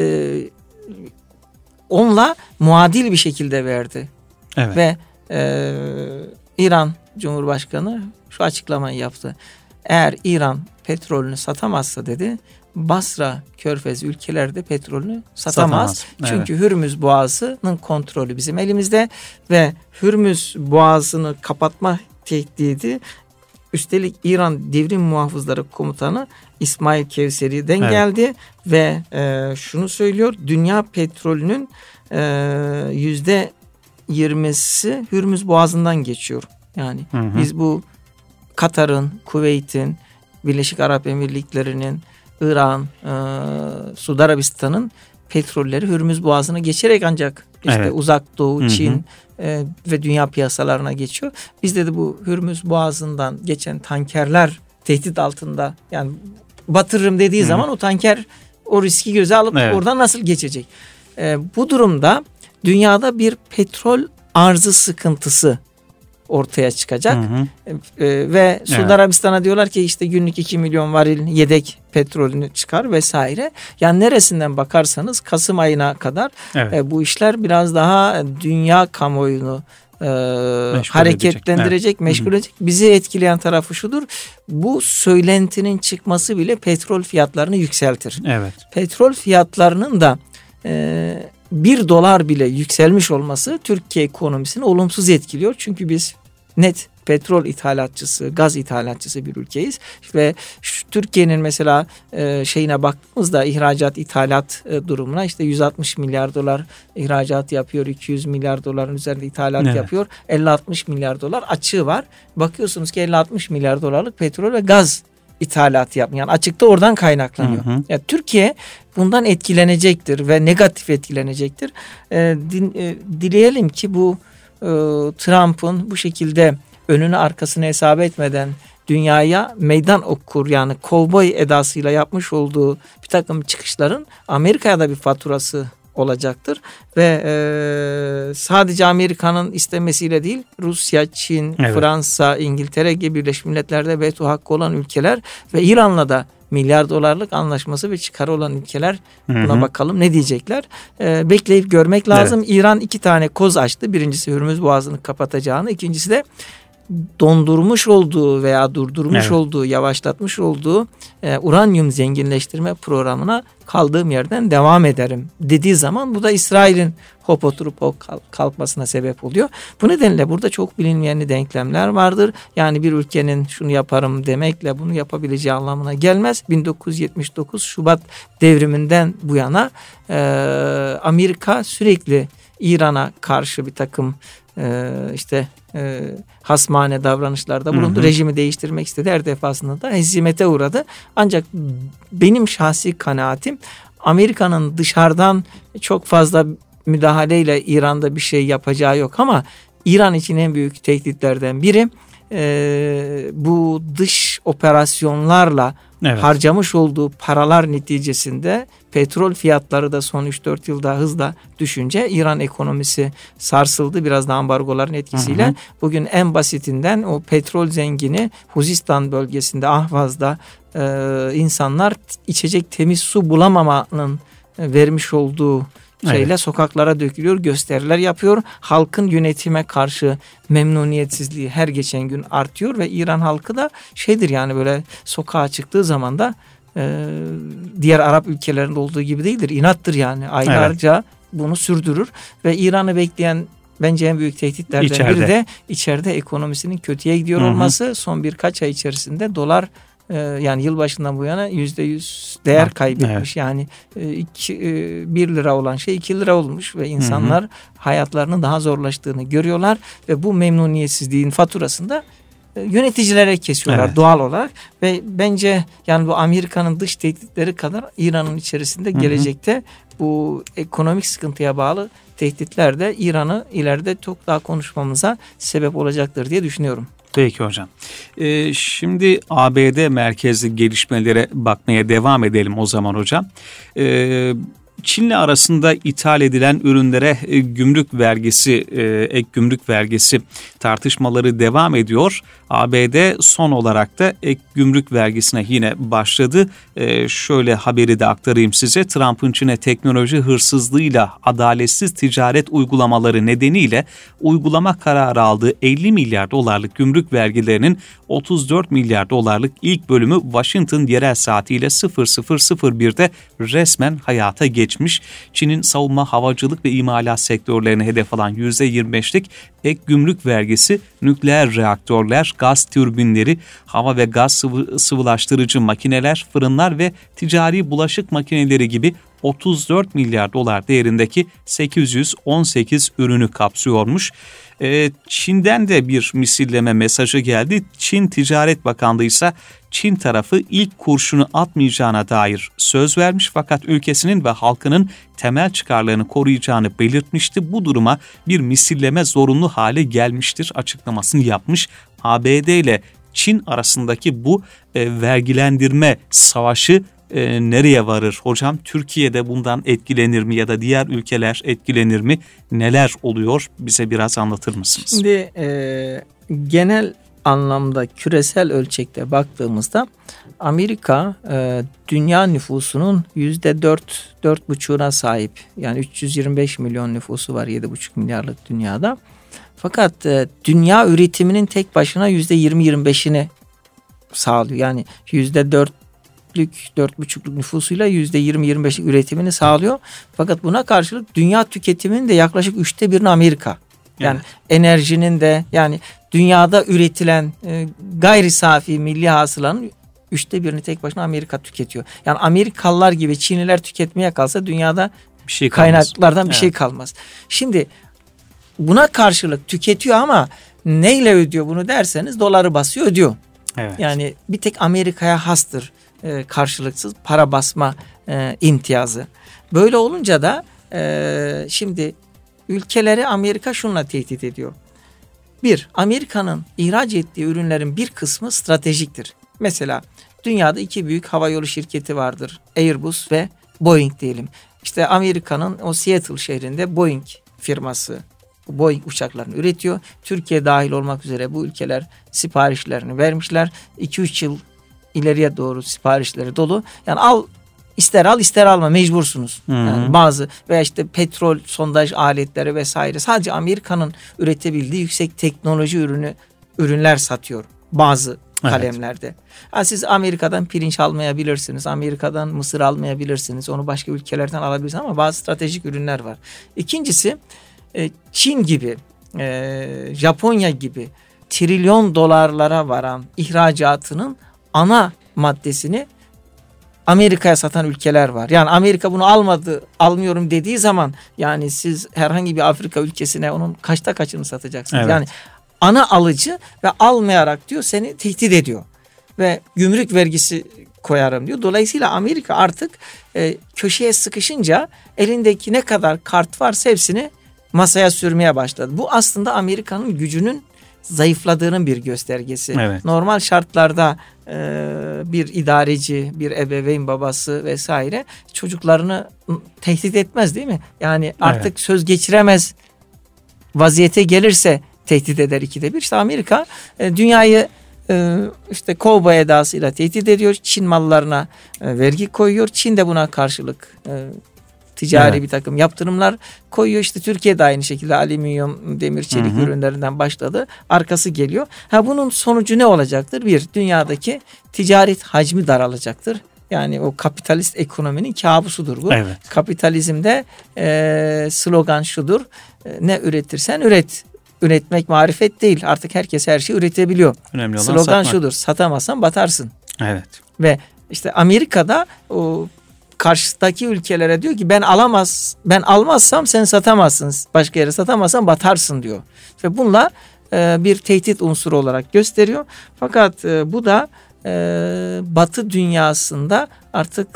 onunla muadil bir şekilde verdi. Evet. Ve İran Cumhurbaşkanı şu açıklamayı yaptı. Eğer İran petrolünü satamazsa dedi, Basra, Körfez ülkeleri de petrolünü satamaz. Çünkü evet. Hürmüz Boğazı'nın kontrolü bizim elimizde ve Hürmüz Boğazı'nı kapatma tehdidi, üstelik İran Devrim Muhafızları Komutanı İsmail Kevseri'den geldi ve şunu söylüyor: dünya petrolünün %20'si Hürmüz Boğazı'ndan geçiyor. Yani biz bu Katar'ın, Kuveyt'in, Birleşik Arap Emirlikleri'nin, İran, Suudi Arabistan'ın petrolleri Hürmüz Boğazı'nı geçerek ancak işte Uzak Doğu, Çin ve dünya piyasalarına geçiyor. Biz de bu Hürmüz Boğazı'ndan geçen tankerler tehdit altında, yani batırırım dediği zaman o tanker o riski göze alıp oradan nasıl geçecek? Bu durumda dünyada bir petrol arzı sıkıntısı ortaya çıkacak. Ve Suudi Arabistan'a diyorlar ki işte günlük 2 milyon varil yedek petrolünü çıkar vesaire. Yani neresinden bakarsanız Kasım ayına kadar bu işler biraz daha dünya kamuoyunu hareketlendirecek, meşgul edecek. Bizi etkileyen tarafı şudur: bu söylentinin çıkması bile petrol fiyatlarını yükseltir. Petrol fiyatlarının da $1 bile yükselmiş olması Türkiye ekonomisini olumsuz etkiliyor. Çünkü biz net petrol ithalatçısı, gaz ithalatçısı bir ülkeyiz ve Türkiye'nin mesela şeyine baktığımızda ihracat ithalat durumuna işte 160 milyar dolar ihracat yapıyor, 200 milyar doların üzerinde ithalat yapıyor, 50-60 milyar dolar açığı var. Bakıyorsunuz ki 50-60 milyar dolarlık petrol ve gaz ithalatı yapmıyor. Yani açıkta oradan kaynaklanıyor. Yani Türkiye bundan etkilenecektir ve negatif etkilenecektir. Dileyelim ki bu Trump'ın bu şekilde önünü arkasını hesap etmeden dünyaya meydan okur, yani kovboy edasıyla yapmış olduğu bir takım çıkışların Amerika'ya da bir faturası olacaktır. Ve sadece Amerika'nın istemesiyle değil, Rusya, Çin, Fransa, İngiltere gibi Birleşmiş Milletler'de veto hakkı olan ülkeler ve İran'la da milyar dolarlık anlaşması ve çıkarı olan ülkeler, buna bakalım ne diyecekler. Bekleyip görmek lazım. Evet. İran 2 tane koz açtı. Birincisi Hürmüz Boğazı'nı kapatacağını, ikincisi de dondurmuş olduğu veya durdurmuş olduğu, yavaşlatmış olduğu uranyum zenginleştirme programına kaldığım yerden devam ederim dediği zaman, bu da İsrail'in hop oturup kalkmasına sebep oluyor. Bu nedenle burada çok bilinmeyen denklemler vardır. Yani bir ülkenin şunu yaparım demekle bunu yapabileceği anlamına gelmez. 1979 Şubat devriminden bu yana Amerika sürekli İran'a karşı bir takım hasmane davranışlarda bulundu. Rejimi değiştirmek istedi. Her defasında da hezimete uğradı. Ancak benim şahsi kanaatim, Amerika'nın dışarıdan çok fazla müdahaleyle İran'da bir şey yapacağı yok ama İran için en büyük tehditlerden biri bu dış operasyonlarla harcamış olduğu paralar neticesinde petrol fiyatları da son 3-4 yılda hızla düşünce İran ekonomisi sarsıldı biraz da ambargoların etkisiyle. Bugün en basitinden o petrol zengini Huzistan bölgesinde, Ahvaz'da insanlar içecek temiz su bulamamanın vermiş olduğu şeyle sokaklara dökülüyor, gösteriler yapıyor. Halkın yönetime karşı memnuniyetsizliği her geçen gün artıyor ve İran halkı da yani böyle sokağa çıktığı zaman da diğer Arap ülkelerinde olduğu gibi değildir. İnattır yani. Aylarca bunu sürdürür ve İran'ı bekleyen bence en büyük tehditlerden biri de içeride ekonomisinin kötüye gidiyor olması. Son birkaç ay içerisinde dolar yani yılbaşından bu yana %100 değer kaybetmiş. Yani 1 lira olan şey 2 lira olmuş ve insanlar hayatlarının daha zorlaştığını görüyorlar ve bu memnuniyetsizliğin faturasında yöneticilere kesiyorlar doğal olarak ve bence yani bu Amerika'nın dış tehditleri kadar İran'ın içerisinde gelecekte bu ekonomik sıkıntıya bağlı tehditler de İran'ı ileride çok daha konuşmamıza sebep olacaktır diye düşünüyorum. Peki hocam. Şimdi ABD merkezli gelişmelere bakmaya devam edelim o zaman hocam. Çin'le arasında ithal edilen ürünlere gümrük vergisi, ek gümrük vergisi tartışmaları devam ediyor. ABD son olarak da ek gümrük vergisine yine başladı. Şöyle haberi de aktarayım size. Trump'ın Çin'e teknoloji hırsızlığıyla adaletsiz ticaret uygulamaları nedeniyle uygulama kararı aldığı 50 milyar dolarlık gümrük vergilerinin 34 milyar dolarlık ilk bölümü Washington yerel saatiyle 00:01'de resmen hayata geçmiş. Çin'in savunma, havacılık ve imalat sektörlerine hedef alan %25'lik ek gümrük vergisi nükleer reaktörler, gaz türbinleri, hava ve gaz sıvılaştırıcı makineler, fırınlar ve ticari bulaşık makineleri gibi 34 milyar dolar değerindeki 818 ürünü kapsıyormuş. Çin'den de bir misilleme mesajı geldi. Çin Ticaret Bakanlığı ise Çin tarafı ilk kurşunu atmayacağına dair söz vermiş fakat ülkesinin ve halkının temel çıkarlarını koruyacağını belirtmişti. Bu duruma bir misilleme zorunlu hale gelmiştir açıklamasını yapmış. ABD ile Çin arasındaki bu vergilendirme savaşı nereye varır hocam? Türkiye'de bundan etkilenir mi ya da diğer ülkeler etkilenir mi? Neler oluyor? Bize biraz anlatır mısınız? Şimdi genel anlamda küresel ölçekte baktığımızda Amerika dünya nüfusunun %4-4,5'una sahip. Yani 325 milyon nüfusu var 7,5 milyarlık dünyada. Fakat dünya üretiminin tek başına %20-25'ini sağlıyor. Yani %4,5'lük nüfusuyla %20-25'lik üretimini sağlıyor. Fakat buna karşılık dünya tüketiminin de yaklaşık 1/3'ünü Amerika. Yani enerjinin de, yani dünyada üretilen gayri safi milli hasılanın 1/3'ünü tek başına Amerika tüketiyor. Yani Amerikalılar gibi Çinliler tüketmeye kalsa dünyada bir şey kaynaklardan bir şey kalmaz. Şimdi buna karşılık tüketiyor ama neyle ödüyor bunu derseniz doları basıyor ödüyor. Evet. Yani bir tek Amerika'ya hastır karşılıksız para basma imtiyazı. Böyle olunca da şimdi ülkeleri Amerika şununla tehdit ediyor. Bir, Amerika'nın ihraç ettiği ürünlerin bir kısmı stratejiktir. Mesela dünyada 2 büyük havayolu şirketi vardır. Airbus ve Boeing diyelim. İşte Amerika'nın o Seattle şehrinde Boeing firması Boeing uçaklarını üretiyor. Türkiye dahil olmak üzere bu ülkeler siparişlerini vermişler. 2-3 yıl ileriye doğru siparişleri dolu. Yani ister al ister alma mecbursunuz. Yani bazı veya işte petrol sondaj aletleri vesaire sadece Amerika'nın üretebildiği yüksek teknoloji ürünler satıyor bazı kalemlerde. Evet. Siz Amerika'dan pirinç almayabilirsiniz. Amerika'dan mısır almayabilirsiniz. Onu başka ülkelerden alabilirsiniz ama bazı stratejik ürünler var. İkincisi Çin gibi, Japonya gibi trilyon dolarlara varan ihracatının ana maddesini Amerika'ya satan ülkeler var. Yani Amerika bunu almıyorum dediği zaman yani siz herhangi bir Afrika ülkesine onun kaçta kaçını satacaksınız? Evet. Yani ana alıcı ve almayarak diyor seni tehdit ediyor ve gümrük vergisi koyarım diyor. Dolayısıyla Amerika artık köşeye sıkışınca elindeki ne kadar kart varsa hepsini masaya sürmeye başladı. Bu aslında Amerika'nın gücünün zayıfladığının bir göstergesi. Evet. Normal şartlarda bir idareci, bir ebeveyn babası vesaire çocuklarını tehdit etmez değil mi? Yani artık söz geçiremez vaziyete gelirse tehdit eder 2'de 1. İşte Amerika dünyayı işte kovboy edasıyla tehdit ediyor. Çin mallarına vergi koyuyor. Çin de buna karşılık ticari bir takım yaptırımlar koyuyor. İşte Türkiye de aynı şekilde alüminyum, demir, çelik ürünlerinden başladı. Arkası geliyor. Bunun sonucu ne olacaktır? Bir, dünyadaki ticaret hacmi daralacaktır. Yani o kapitalist ekonominin kabusudur bu. Evet. Kapitalizmde slogan şudur. Ne üretirsen üret. Üretmek marifet değil. Artık herkes her şeyi üretebiliyor. Önemli olan slogan satmak. Şudur. Satamazsan batarsın. Evet. Ve işte Amerika'da o karşıdaki ülkelere diyor ki ben almazsam sen satamazsın. Başka yere satamazsan batarsın diyor. Ve bununla bir tehdit unsuru olarak gösteriyor. Fakat bu da Batı dünyasında artık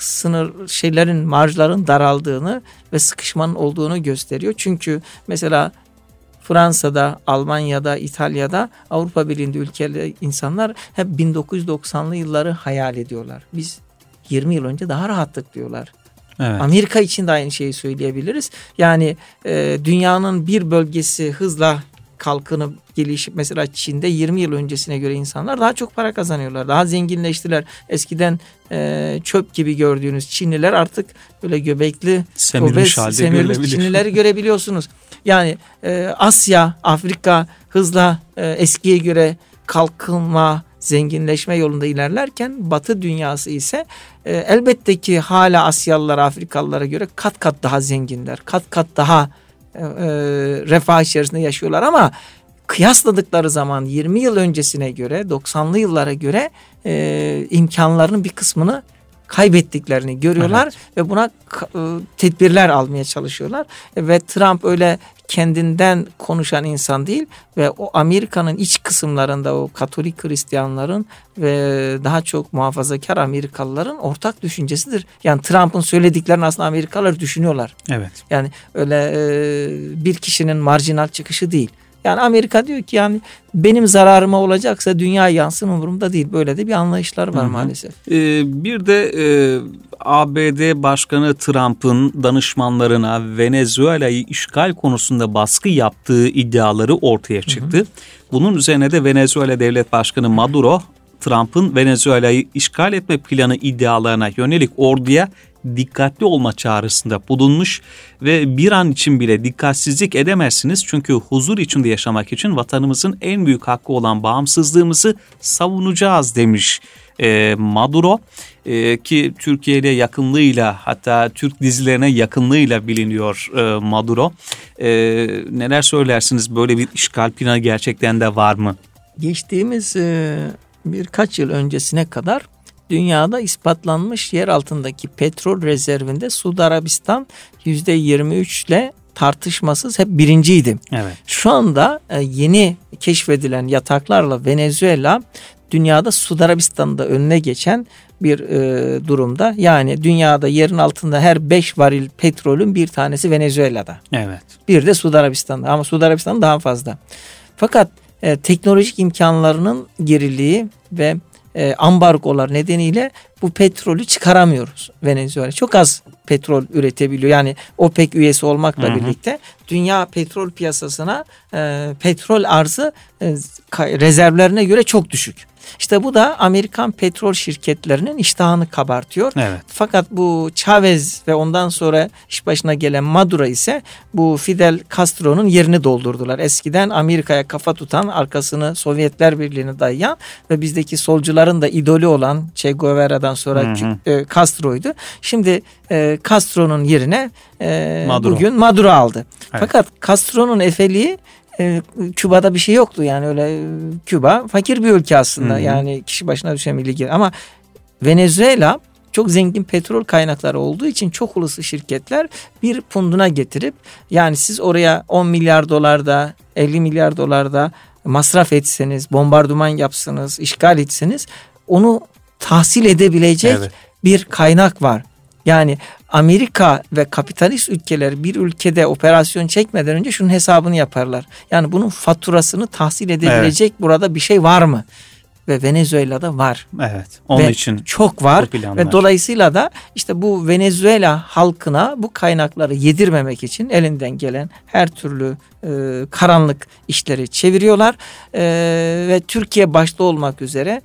marjların daraldığını ve sıkışmanın olduğunu gösteriyor. Çünkü mesela Fransa'da, Almanya'da, İtalya'da, Avrupa Birliği'nde ülkeli insanlar hep 1990'lı yılları hayal ediyorlar. Biz 20 yıl önce daha rahattık diyorlar. Evet. Amerika için de aynı şeyi söyleyebiliriz. Yani dünyanın bir bölgesi hızla kalkınıp gelişip mesela Çin'de 20 yıl öncesine göre insanlar daha çok para kazanıyorlar. Daha zenginleştiler. Eskiden çöp gibi gördüğünüz Çinliler artık böyle göbekli, semirmiş Çinlileri görebiliyorsunuz. Yani Asya, Afrika hızla eskiye göre kalkınma, zenginleşme yolunda ilerlerken Batı dünyası ise elbette ki hala Asyalılara, Afrikalılara göre kat kat daha zenginler. Kat kat daha refah içerisinde yaşıyorlar ama kıyasladıkları zaman 20 yıl öncesine göre 90'lı yıllara göre imkanlarının bir kısmını kaybettiklerini görüyorlar. Evet. Ve buna tedbirler almaya çalışıyorlar. Ve Trump öyle kendinden konuşan insan değil ve o Amerika'nın iç kısımlarında o Katolik Hristiyanların ve daha çok muhafazakar Amerikalıların ortak düşüncesidir. Yani Trump'ın söylediklerini aslında Amerikalılar düşünüyorlar. Evet. Yani öyle bir kişinin marjinal çıkışı değil. Yani Amerika diyor ki yani benim zararıma olacaksa dünya yansın umurumda değil. Böyle de bir anlayışları var maalesef. Bir de ABD Başkanı Trump'ın danışmanlarına Venezuela'yı işgal konusunda baskı yaptığı iddiaları ortaya çıktı. Bunun üzerine de Venezuela Devlet Başkanı Maduro, Trump'ın Venezuela'yı işgal etme planı iddialarına yönelik orduya dikkatli olma çağrısında bulunmuş ve bir an için bile dikkatsizlik edemezsiniz çünkü huzur içinde yaşamak için vatanımızın en büyük hakkı olan bağımsızlığımızı savunacağız demiş Maduro ki Türkiye ile yakınlığıyla hatta Türk dizilerine yakınlığıyla biliniyor Maduro. Neler söylersiniz, böyle bir işgal planı gerçekten de var mı? Geçtiğimiz birkaç yıl öncesine kadar dünyada ispatlanmış yer altındaki petrol rezervinde Suudi Arabistan %23 ile tartışmasız hep birinciydi. Evet. Şu anda yeni keşfedilen yataklarla Venezuela dünyada Suudi Arabistan'da önüne geçen bir durumda. Yani dünyada yerin altında her 5 varil petrolün bir tanesi Venezuela'da. Evet. Bir de Suudi Arabistan'da, ama Suudi Arabistan daha fazla. Fakat teknolojik imkanlarının geriliği ve ambargolar nedeniyle bu petrolü çıkaramıyoruz Venezuela. Çok az petrol üretebiliyor. Yani OPEC üyesi olmakla birlikte dünya petrol piyasasına petrol arzı rezervlerine göre çok düşük. İşte bu da Amerikan petrol şirketlerinin iştahını kabartıyor. Evet. Fakat bu Chavez ve ondan sonra iş başına gelen Maduro ise bu Fidel Castro'nun yerini doldurdular. Eskiden Amerika'ya kafa tutan, arkasını Sovyetler Birliği'ne dayayan ve bizdeki solcuların da idolü olan Che Guevara'dan sonra Castro'ydu. Şimdi Castro'nun yerine bugün Maduro aldı. Evet. Fakat Castro'nun efeliği Küba'da bir şey yoktu, yani öyle Küba fakir bir ülke aslında, yani kişi başına düşen milli gelir, ama Venezuela çok zengin petrol kaynakları olduğu için çok uluslu şirketler bir punduna getirip, yani siz oraya 10 milyar dolarda 50 milyar dolarda masraf etseniz, bombardıman yapsınız, işgal etseniz onu tahsil edebilecek bir kaynak var. Yani Amerika ve kapitalist ülkeler bir ülkede operasyon çekmeden önce şunun hesabını yaparlar. Yani bunun faturasını tahsil edebilecek burada bir şey var mı? Ve Venezuela'da var. Evet. Onun ve için çok var ve dolayısıyla da işte bu Venezuela halkına bu kaynakları yedirmemek için elinden gelen her türlü karanlık işleri çeviriyorlar ve Türkiye başta olmak üzere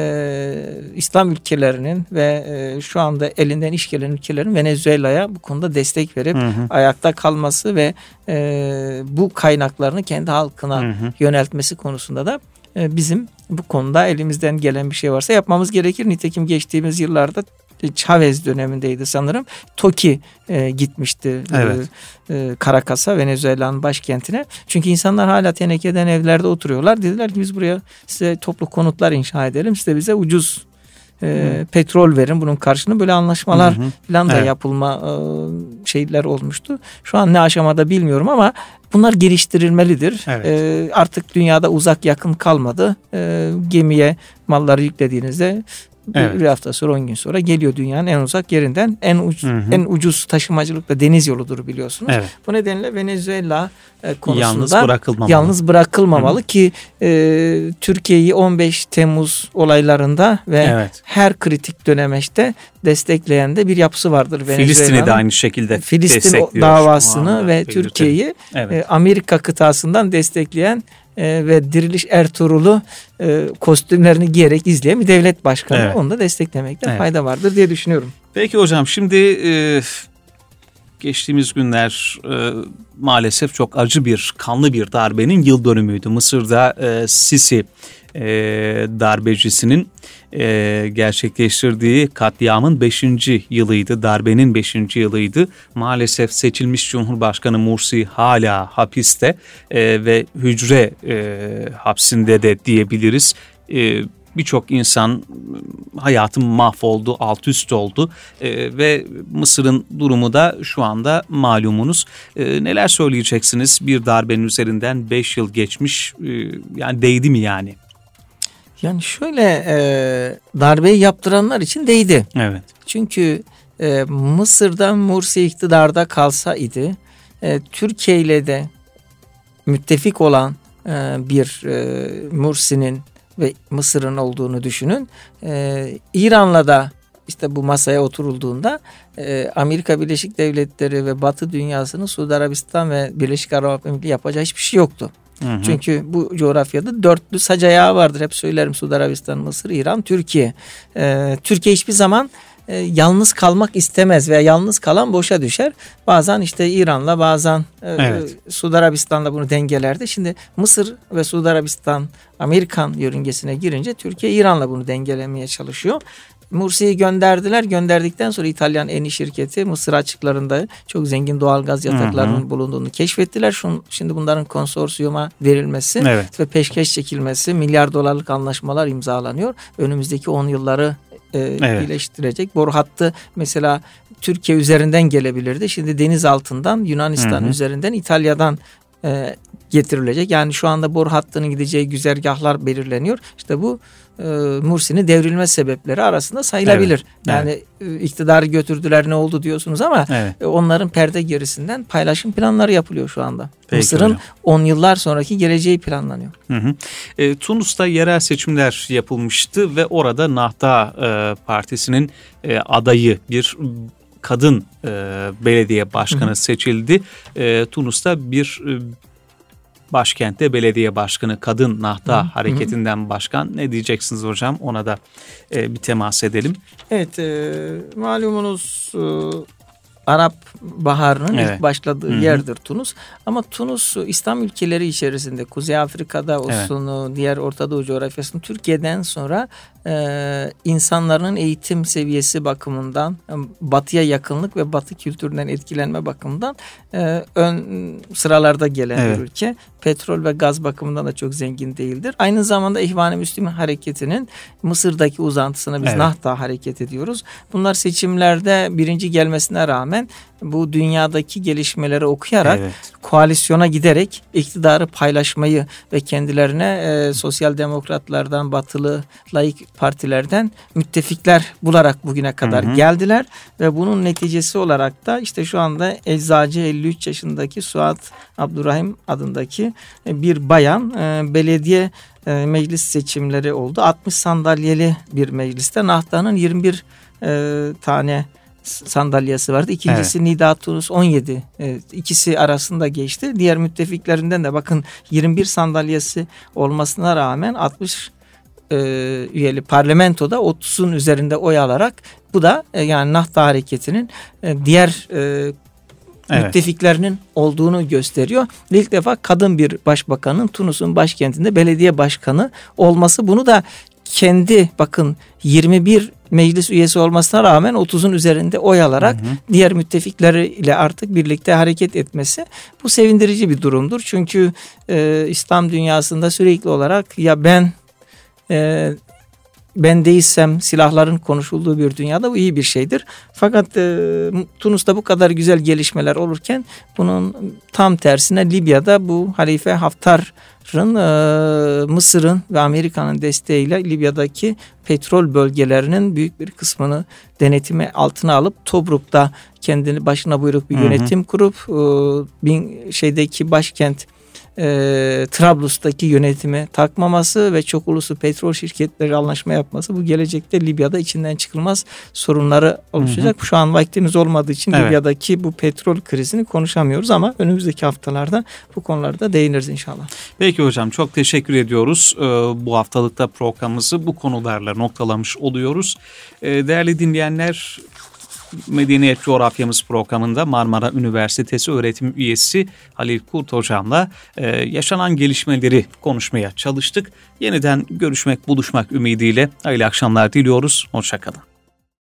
İslam ülkelerinin ve şu anda elinden iş gelen ülkelerin Venezuela'ya bu konuda destek verip ayakta kalması ve bu kaynaklarını kendi halkına yöneltmesi konusunda da bizim bu konuda elimizden gelen bir şey varsa yapmamız gerekir. Nitekim geçtiğimiz yıllarda Chavez dönemindeydi sanırım. Toki gitmişti Caracas'a, Venezuela'nın başkentine. Çünkü insanlar hala tenekeden evlerde oturuyorlar. Dediler ki biz buraya size toplu konutlar inşa edelim. Siz de bize ucuz petrol verin, bunun karşılığında böyle anlaşmalar falan da yapılma şeyler olmuştu. Şu an ne aşamada bilmiyorum ama bunlar geliştirilmelidir. Artık dünyada uzak yakın kalmadı. Gemiye malları yüklediğinizde bir hafta sonra 10 gün sonra geliyor dünyanın en uzak yerinden. En ucuz taşımacılıkla deniz yoludur biliyorsunuz. Bu nedenle Venezuela konusunda yalnız bırakılmamalı ki Türkiye'yi 15 Temmuz olaylarında ve her kritik dönemeçte destekleyen de bir yapısı vardır Venezuela'nın. Filistin'i de aynı şekilde Filistin davasını ve Türkiye'yi Amerika kıtasından destekleyen ve Diriliş Ertuğrul'u kostümlerini giyerek izleyen bir devlet başkanı, onu da desteklemekte fayda vardır diye düşünüyorum. Peki hocam, şimdi geçtiğimiz günler maalesef çok acı bir, kanlı bir darbenin yıl dönümüydü. Mısır'da Sisi darbecisinin gerçekleştirdiği katliamın 5. yılıydı. Darbenin 5. yılıydı. Maalesef seçilmiş Cumhurbaşkanı Mursi hala hapiste ve hücre hapsinde de diyebiliriz. Birçok insan hayatı mahvoldu, alt üst oldu ve Mısır'ın durumu da şu anda malumunuz. Neler söyleyeceksiniz? Bir darbenin üzerinden 5 yıl geçmiş, yani değdi mi yani? Yani şöyle, darbeyi yaptıranlar için değdi. Evet. Çünkü Mısır'da Mursi iktidarda kalsaydı, Türkiye ile de müttefik olan bir Mursi'nin ve Mısır'ın olduğunu düşünün. İran'la da işte bu masaya oturulduğunda Amerika Birleşik Devletleri ve Batı dünyasının Suudi Arabistan ve Birleşik Arap Emirlikleri yapacağı hiçbir şey yoktu. Çünkü bu coğrafyada dörtlü sac ayağı vardır. Hep söylerim: Suudi Arabistan, Mısır, İran, Türkiye. Türkiye hiçbir zaman yalnız kalmak istemez veya yalnız kalan boşa düşer. Bazen işte İran'la, bazen Suudi Arabistan'la bunu dengelerdi. Şimdi Mısır ve Suudi Arabistan Amerikan yörüngesine girince Türkiye İran'la bunu dengelemeye çalışıyor. Mursi'yi gönderdiler. Gönderdikten sonra İtalyan Eni şirketi Mısır açıklarında çok zengin doğalgaz yataklarının bulunduğunu keşfettiler. Şimdi bunların konsorsiyuma verilmesi ve peşkeş çekilmesi, milyar dolarlık anlaşmalar imzalanıyor. Önümüzdeki 10 yılları iyileştirecek. Boru hattı mesela Türkiye üzerinden gelebilirdi. Şimdi deniz altından Yunanistan üzerinden İtalya'dan getirilecek. Yani şu anda boru hattının gideceği güzergahlar belirleniyor. İşte bu Mursi'nin devrilme sebepleri arasında sayılabilir. Evet, yani iktidarı götürdüler, ne oldu diyorsunuz ama onların perde gerisinden paylaşım planları yapılıyor şu anda. Peki Mısır'ın hocam. 10 yıllar sonraki geleceği planlanıyor. Tunus'ta yerel seçimler yapılmıştı ve orada Nahda Partisi'nin adayı bir kadın belediye başkanı seçildi. Tunus'ta bir başkentte belediye başkanı kadın Nahda hareketinden başkan. Ne diyeceksiniz hocam? Ona da bir temas edelim. Evet, malumunuz Arap Baharı'nın ilk başladığı yerdir Tunus. Ama Tunus İslam ülkeleri içerisinde Kuzey Afrika'da olsun, diğer Orta Doğu coğrafyasında Türkiye'den sonra insanların eğitim seviyesi bakımından, batıya yakınlık ve batı kültüründen etkilenme bakımından ön sıralarda gelen bir ülke. Petrol ve gaz bakımından da çok zengin değildir. Aynı zamanda İhvan-ı Müslüman hareketinin Mısır'daki uzantısına biz Nahda hareket ediyoruz. Bunlar seçimlerde birinci gelmesine rağmen bu dünyadaki gelişmeleri okuyarak koalisyona giderek iktidarı paylaşmayı ve kendilerine sosyal demokratlardan, batılı laik partilerden müttefikler bularak bugüne kadar geldiler ve bunun neticesi olarak da işte şu anda eczacı 53 yaşındaki Suat Abdurrahim adındaki bir bayan belediye meclis seçimleri oldu. 60 sandalyeli bir mecliste Nahda'nın 21 tane sandalyesi vardı. İkincisi Nida Tunus 17. İkisi arasında geçti. Diğer müttefiklerinden de bakın 21 sandalyesi olmasına rağmen 60 üyeli parlamentoda 30'un üzerinde oy alarak, bu da yani Nahda hareketinin diğer müttefiklerinin olduğunu gösteriyor. İlk defa kadın bir başbakanın Tunus'un başkentinde belediye başkanı olması, bunu da kendi bakın 21 meclis üyesi olmasına rağmen 30'un üzerinde oy alarak diğer müttefikleriyle artık birlikte hareket etmesi, bu sevindirici bir durumdur. Çünkü İslam dünyasında sürekli olarak ya ben değilsem silahların konuşulduğu bir dünyada bu iyi bir şeydir. Fakat Tunus'ta bu kadar güzel gelişmeler olurken bunun tam tersine Libya'da bu Halife Haftar'ın Mısır'ın ve Amerika'nın desteğiyle Libya'daki petrol bölgelerinin büyük bir kısmını denetimi altına alıp Tobruk'ta kendini başına buyruk bir yönetim kurup başkent Trablus'taki yönetime takmaması ve çok uluslu petrol şirketleri anlaşma yapması, bu gelecekte Libya'da içinden çıkılmaz sorunları oluşacak. Şu an vaktimiz olmadığı için Libya'daki bu petrol krizini konuşamıyoruz ama önümüzdeki haftalarda bu konularda değiniriz inşallah. Peki hocam, çok teşekkür ediyoruz. Bu haftalıkta programımızı bu konularla noktalamış oluyoruz. Değerli dinleyenler, Medeniyet Coğrafyamız programında Marmara Üniversitesi öğretim üyesi Halil Kurt hocamla yaşanan gelişmeleri konuşmaya çalıştık. Yeniden görüşmek, buluşmak ümidiyle hayırlı akşamlar diliyoruz. Hoşça kalın.